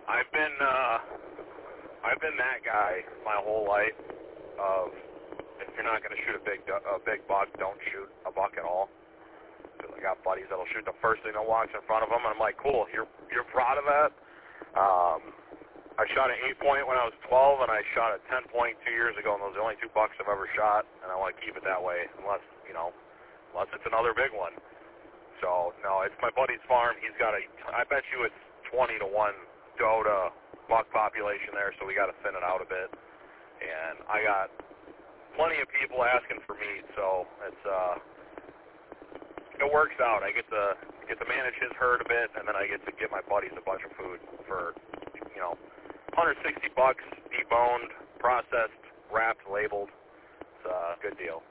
I've been that guy my whole life of if you're not going to shoot a big buck, don't shoot a buck at all. Because I got buddies that'll shoot the first thing that walks in front of them, and I'm like, cool, you're proud of that? I shot an 8-point when I was 12, and I shot a 10-point 2 years ago, and those are the only 2 bucks I've ever shot, and I want to keep it that way, unless it's another big one. So, no, it's my buddy's farm. He's got I bet you it's 20 to 1 doe to buck population there, so we got to thin it out a bit. And I got plenty of people asking for meat, so it works out. I get to manage his herd a bit, and then I get to get my buddies a bunch of food for, $160, deboned, processed, wrapped, labeled. It's a good deal.